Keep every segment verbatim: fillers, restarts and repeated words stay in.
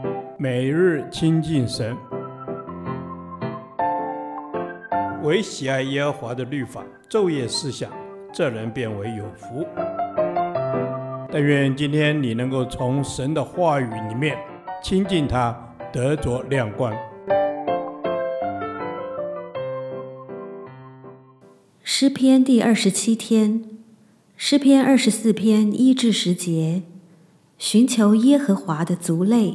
每日亲近神，唯喜爱耶和华的律法，昼夜思想，这人变为有福。但愿今天你能够从神的话语里面亲近他，得着亮光。 诗篇第二十七天，诗篇二十四篇一至十节，寻求耶和华的族类。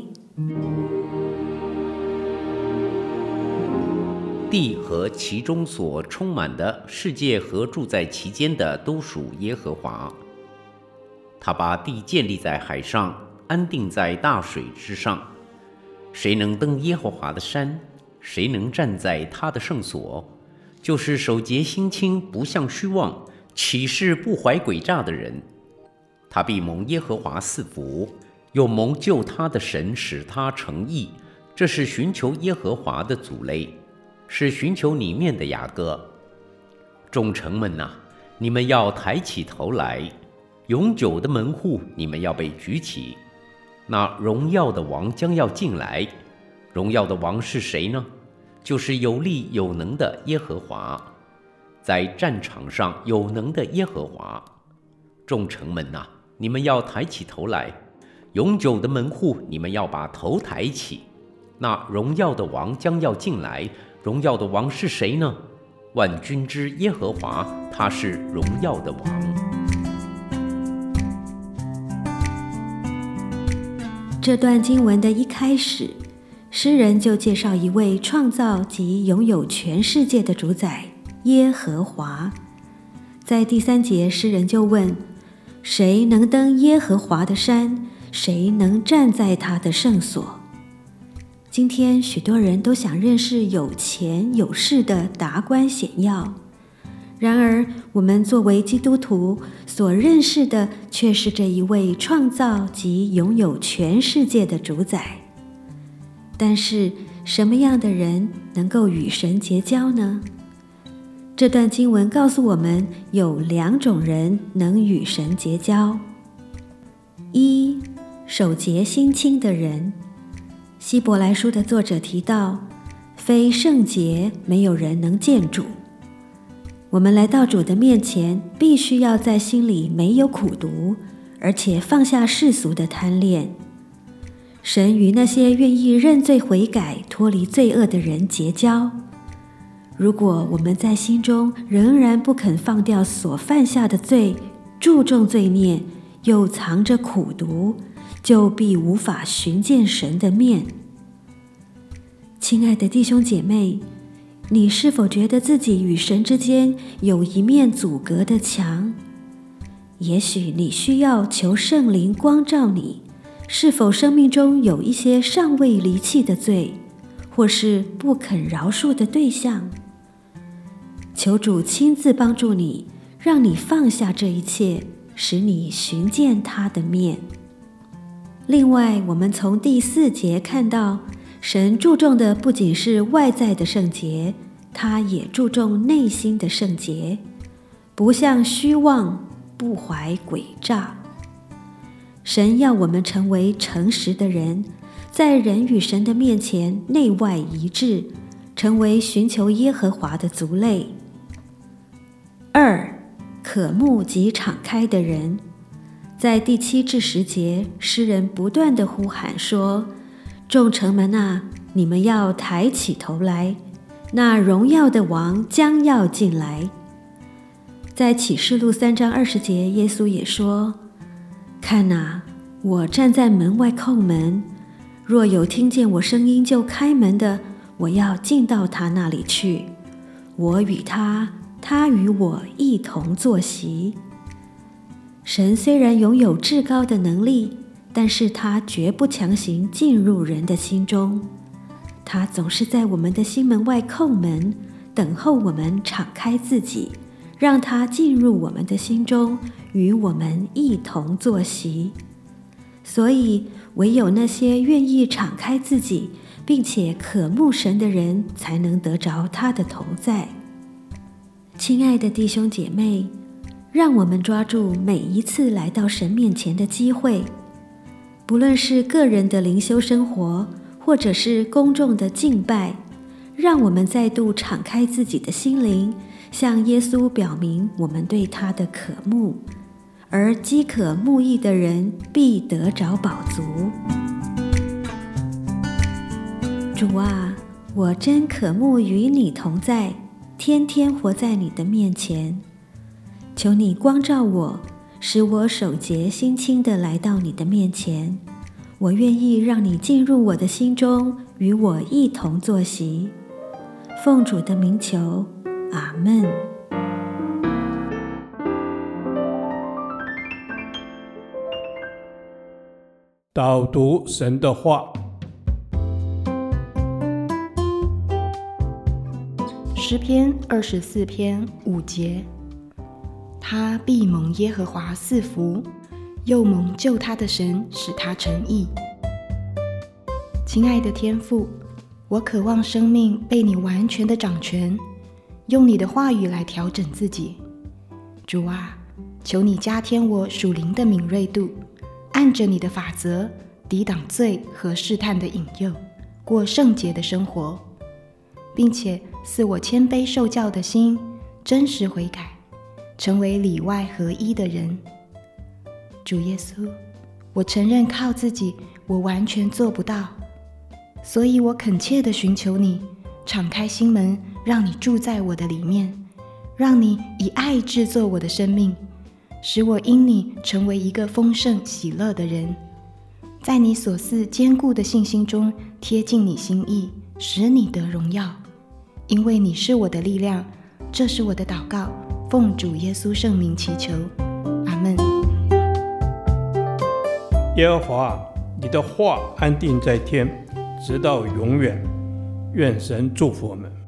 地和其中所充满的，世界和住在其间的，都属耶和华。他把地建立在海上，安定在大水之上。谁能登耶和华的山？谁能站在他的圣所？就是手洁心清，不向虚妄，起誓不怀诡诈的人。他必蒙耶和华赐福，又蒙救他的神使他成义。这是寻求耶和华的族类，是寻求里面的雅各。众城们哪，你们要抬起头来，永久的门户，你们要被举起。那荣耀的王将要进来。荣耀的王是谁呢？就是有力有能的耶和华，在战场上有能的耶和华。众城门哪，你们要抬起头来，永久的门户，你们要把头抬起。那荣耀的王将要进来。荣耀的王是谁呢？万军之耶和华，他是荣耀的王。 这段经文的一开始，诗人就介绍一位创造及拥有全世界的主宰耶和华。在第三节，诗人就问：谁能登耶和华的山？谁能站在他的圣所？今天许多人都想认识有钱有势的达官显要，然而我们作为基督徒所认识的却是这一位创造及拥有全世界的主宰。但是什么样的人能够与神结交呢？这段经文告诉我们有两种人能与神结交。一，手洁心清的人。希伯来书的作者提到，非圣洁没有人能见主。我们来到主的面前，必须要在心里没有苦毒，而且放下世俗的贪恋。神与那些愿意认罪悔改、脱离罪恶的人结交。如果我们在心中仍然不肯放掉所犯下的罪，注重罪孽，又藏着苦毒，就必无法寻见神的面。亲爱的弟兄姐妹，你是否觉得自己与神之间有一面阻隔的墙？也许你需要求圣灵光照你，是否生命中有一些尚未离弃的罪，或是不肯饶恕的对象？求主亲自帮助你，让你放下这一切，使你寻见他的面。另外，我们从第四节看到，神注重的不仅是外在的圣洁，他也注重内心的圣洁，不向虚妄，不怀诡诈。神要我们成为诚实的人，在人与神的面前内外一致，成为寻求耶和华的族类。二，渴慕及敞开的人。在第七至十节，诗人不断地呼喊说：众城门啊，你们要抬起头来，那荣耀的王将要进来。在启示录三章二十节，耶稣也说：看哪，我站在门外叩门，若有听见我声音就开门的，我要进到他那里去，我与他，他与我一同坐席。神虽然拥有至高的能力，但是他绝不强行进入人的心中，他总是在我们的心门外叩门，等候我们敞开自己，让他进入我们的心中，与我们一同坐席。所以唯有那些愿意敞开自己并且渴慕神的人，才能得着他的同在。亲爱的弟兄姐妹，让我们抓住每一次来到神面前的机会。 不论是个人的灵修生活，或者是公众的敬拜，让我们再度敞开自己的心灵，向耶稣表明我们对他的渴慕，而饥渴慕义的人必得着饱足。主啊，我真渴慕与你同在，天天活在你的面前。求你光照我，使我手洁心清地来到你的面前。我愿意让你进入我的心中，与我一同坐席。奉主的名求，阿们。 导读神的话。 诗篇二十四篇五节，他必蒙耶和华赐福，又蒙救他的神使他成义。亲爱的天父，我渴望生命被你完全的掌权，用你的话语来调整自己。主啊，求你加添我属灵的敏锐度，按着你的法则抵挡罪和试探的引诱，过圣洁的生活，并且赐我谦卑受教的心，真实悔改，成为里外合一的人。主耶稣，我承认靠自己我完全做不到，所以我恳切地寻求你，敞开心门，让你住在我的里面，让你以爱制作我的生命，使我因你成为一个丰盛喜乐的人，在你所赐坚固的信心中贴近你心意，使你得荣耀。因为你是我的力量，这是我的祷告，奉主耶稣圣名祈求，阿们。 耶和华，你的话安定在天，直到永远。愿神祝福我们。